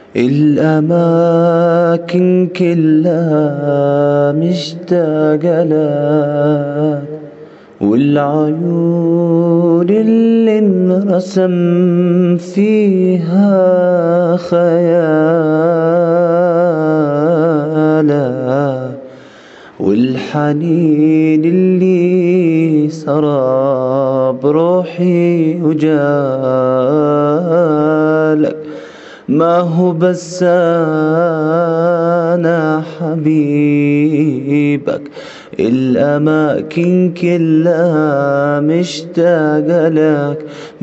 الأماكن كلها مشتاقة لك، والعيون اللي انرسم فيها خيالك، والحنين اللي سرى بروحي وجالك. ما هو بس أنا حبيبك، الأماكن كلها مشتاقة لك،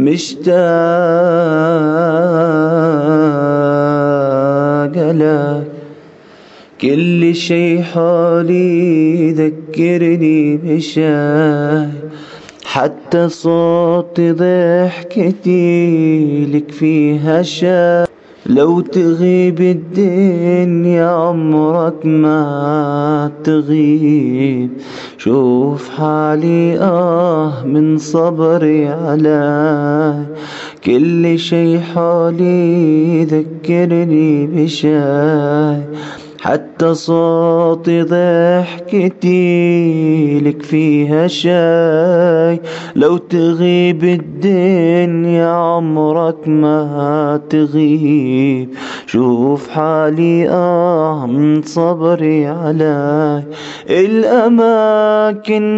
مشتاقة لك. كل شي حولي يذكرني بشاي، حتى صوت ضحكتي لك فيها شاي. لو تغيب الدنيا عمرك ما تغيب، شوف حالي من صبري علي. كل شي حولي يذكرني بشاي، حتى صوت ضحكتي لك فيها شاي. لو تغيب الدنيا عمرك ما تغيب، شوف حالي من صبري علي. الأماكن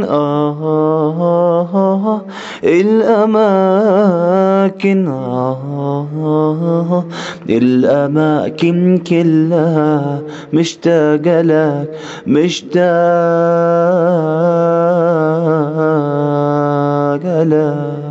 الأماكن الأماكن كلها مشتاقة لك، مشتاقة لك.